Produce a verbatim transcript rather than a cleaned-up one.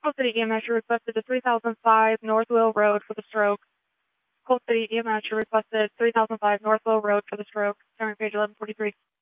Cold City E M S, you requested the three thousand five North Will Road for the stroke. Cold City E M S, you requested three thousand five North Will Road for the stroke. Summary page eleven forty-three.